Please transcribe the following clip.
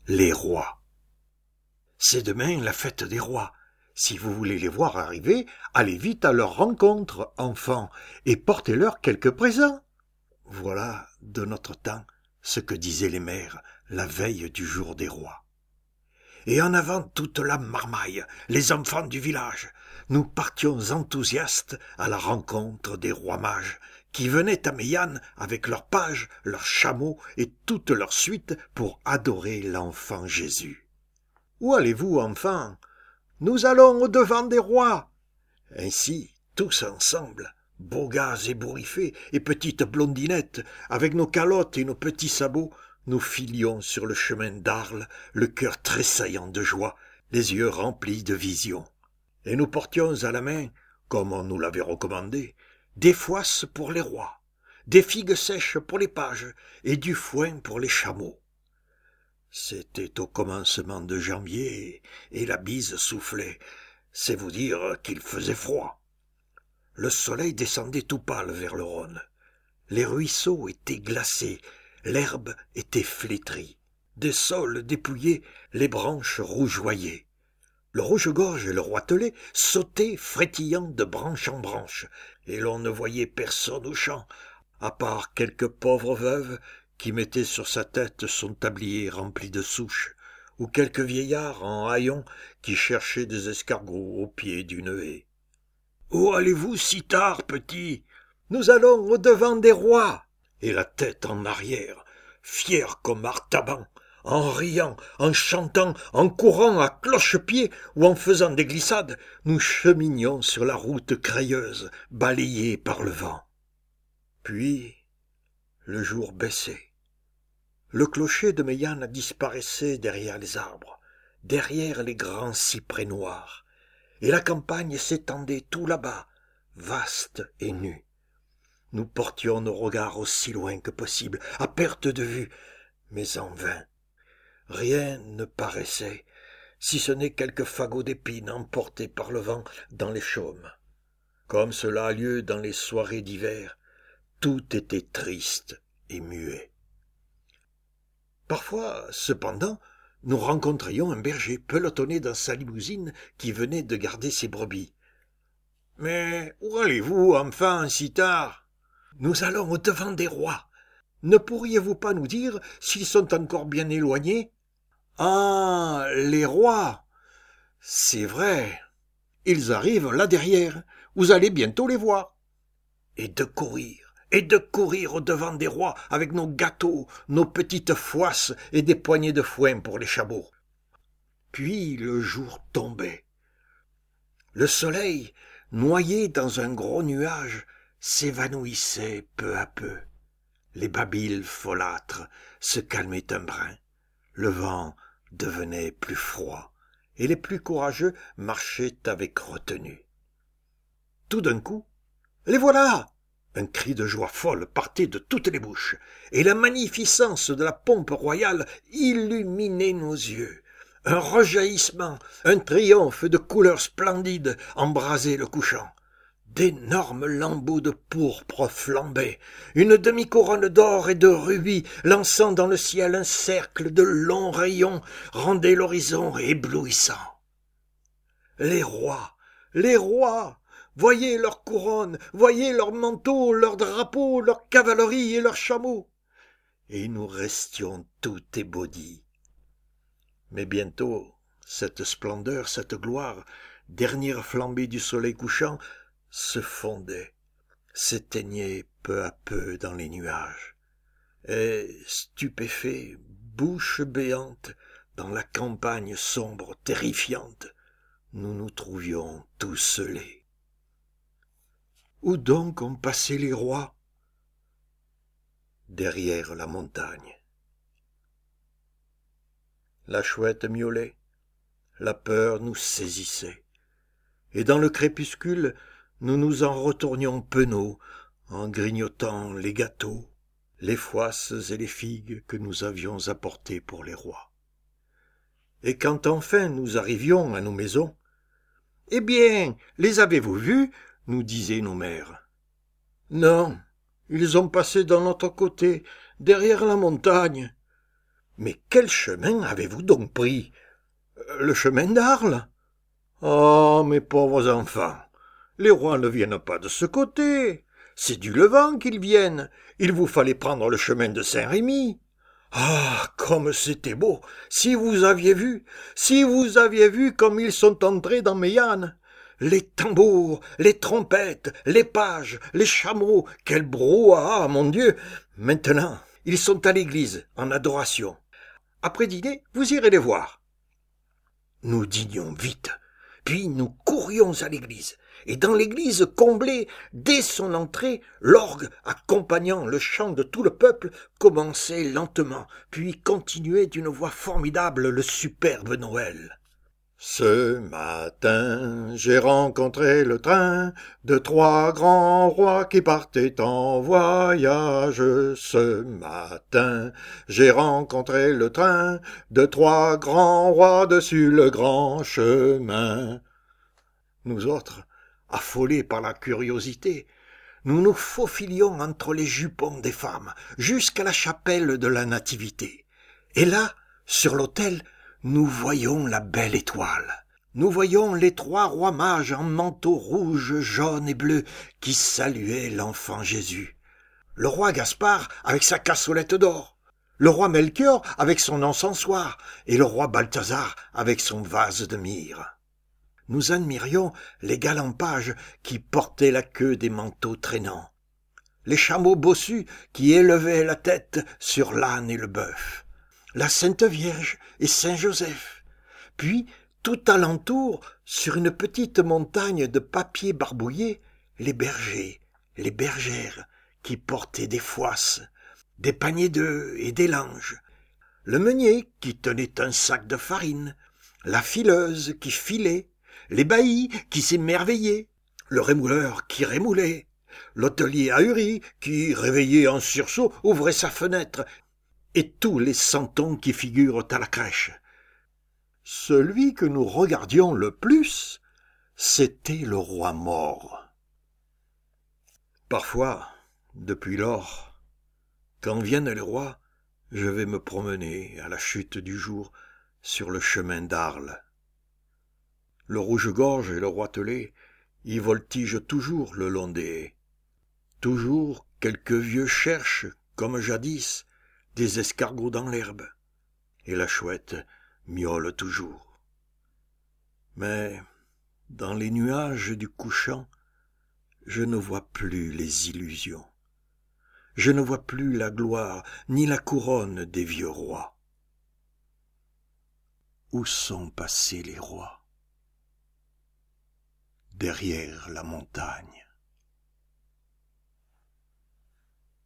les rois. C'est demain la fête des rois. Si vous voulez les voir arriver, allez vite à leur rencontre, enfants, et portez-leur quelques présents. Voilà, de notre temps, ce que disaient les mères la veille du jour des rois. Et en avant toute la marmaille, les enfants du village, nous partions enthousiastes à la rencontre des rois mages, qui venaient à Méiane avec leurs pages, leurs chameaux et toute leur suite pour adorer l'enfant Jésus. Où allez-vous, enfants? Nous allons au-devant des rois. Ainsi, tous ensemble, beaux gars ébouriffés et petites blondinettes, avec nos calottes et nos petits sabots, nous filions sur le chemin d'Arles, le cœur tressaillant de joie, les yeux remplis de visions. Et nous portions à la main, comme on nous l'avait recommandé, des foisses pour les rois, des figues sèches pour les pages et du foin pour les chameaux. C'était au commencement de janvier et la bise soufflait, c'est vous dire qu'il faisait froid. Le soleil descendait tout pâle vers le Rhône. Les ruisseaux étaient glacés, l'herbe était flétrie. Des saules dépouillés, les branches rougeoyaient. Le rouge-gorge et le roitelet sautaient frétillant de branche en branche, et l'on ne voyait personne au champ, à part quelques pauvres veuves qui mettaient sur sa tête son tablier rempli de souches, ou quelques vieillards en haillons qui cherchaient des escargots au pied d'une haie. « Où allez-vous si tard, petit? Nous allons au-devant des rois !» Et la tête en arrière, fière comme Artaban, en riant, en chantant, en courant à cloche-pied ou en faisant des glissades, nous cheminions sur la route crayeuse, balayée par le vent. Puis, le jour baissait. Le clocher de Méiane disparaissait derrière les arbres, derrière les grands cyprès noirs, et la campagne s'étendait tout là-bas, vaste et nue. Nous portions nos regards aussi loin que possible, à perte de vue, mais en vain. Rien ne paraissait, si ce n'est quelques fagots d'épines emportés par le vent dans les chaumes. Comme cela a lieu dans les soirées d'hiver, tout était triste et muet. Parfois, cependant, nous rencontrions un berger pelotonné dans sa limousine qui venait de garder ses brebis. « Mais où allez-vous, enfants, si tard ?»« Nous allons au-devant des rois. Ne pourriez-vous pas nous dire s'ils sont encore bien éloignés ?»« Ah, les rois ! C'est vrai. Ils arrivent là derrière. Vous allez bientôt les voir. » Et de courir au-devant des rois avec nos gâteaux, nos petites foisses et des poignées de foin pour les chameaux. Puis le jour tombait. Le soleil, noyé dans un gros nuage, s'évanouissait peu à peu. Les babilles folâtres se calmaient un brin. Le vent devenait plus froid et les plus courageux marchaient avec retenue. Tout d'un coup, les voilà! Un cri de joie folle partait de toutes les bouches, et la magnificence de la pompe royale illuminait nos yeux. Un rejaillissement, un triomphe de couleurs splendides embrasait le couchant. D'énormes lambeaux de pourpre flambaient, une demi-couronne d'or et de rubis lançant dans le ciel un cercle de longs rayons rendait l'horizon éblouissant. Les rois! Voyez leurs couronnes, voyez leurs manteaux, leurs drapeaux, leurs cavaleries et leurs chameaux. Et nous restions tout ébaudis. Mais bientôt, cette splendeur, cette gloire, dernière flambée du soleil couchant, se fondait, s'éteignait peu à peu dans les nuages. Et, stupéfaits, bouche béante, dans la campagne sombre, terrifiante, nous nous trouvions tous scellés. Où donc ont passé les rois? Derrière la montagne. La chouette miaulait, la peur nous saisissait, et dans le crépuscule, nous nous en retournions penauds, en grignotant les gâteaux, les foisses et les figues que nous avions apportées pour les rois. Et quand enfin nous arrivions à nos maisons, « Eh bien, les avez-vous vus ?» nous disaient nos mères. « Non, ils ont passé de l'autre côté, derrière la montagne. » Mais quel chemin avez-vous donc pris? Le chemin d'Arles? Oh, mes pauvres enfants, les rois ne viennent pas de ce côté. C'est du Levant qu'ils viennent. Il vous fallait prendre le chemin de Saint-Rémy. Ah, comme c'était beau! Si vous aviez vu comme ils sont entrés dans Méyane. Les tambours, les trompettes, les pages, les chameaux, quel brouhaha, mon Dieu! Maintenant, ils sont à l'église, en adoration. Après dîner, vous irez les voir. Nous dînions vite, puis nous courions à l'église. Et dans l'église comblée, dès son entrée, l'orgue, accompagnant le chant de tout le peuple, commençait lentement, puis continuait d'une voix formidable le superbe Noël. Ce matin, j'ai rencontré le train de 3 grands rois qui partaient en voyage. Ce matin, j'ai rencontré le train de 3 grands rois dessus le grand chemin. Nous autres, affolés par la curiosité, nous nous faufilions entre les jupons des femmes jusqu'à la chapelle de la Nativité. Et là, sur l'autel, nous voyons la belle étoile. Nous voyons les 3 rois mages en manteau rouge, jaune et bleu qui saluaient l'enfant Jésus. Le roi Gaspard avec sa cassolette d'or, le roi Melchior avec son encensoir et le roi Balthazar avec son vase de myrrhe. Nous admirions les galants pages qui portaient la queue des manteaux traînants, les chameaux bossus qui élevaient la tête sur l'âne et le bœuf, la Sainte Vierge et Saint Joseph, puis tout alentour, sur une petite montagne de papier barbouillé, les bergers, les bergères qui portaient des fouasses, des paniers d'œufs et des langes, le meunier qui tenait un sac de farine, la fileuse qui filait, les baillis qui s'émerveillaient, le rémouleur qui rémoulait, l'hôtelier ahuri qui, réveillé en sursaut, ouvrait sa fenêtre, et tous les santons qui figurent à la crèche. Celui que nous regardions le plus, c'était le roi mort. Parfois, depuis lors, quand viennent les rois, je vais me promener à la chute du jour sur le chemin d'Arles. Le rouge-gorge et le roitelet y voltigent toujours le long des haies. Toujours quelques vieux cherchent, comme jadis, des escargots dans l'herbe, et la chouette miaule toujours. Mais dans les nuages du couchant, je ne vois plus les illusions. Je ne vois plus la gloire ni la couronne des vieux rois. Où sont passés les rois? Derrière la montagne.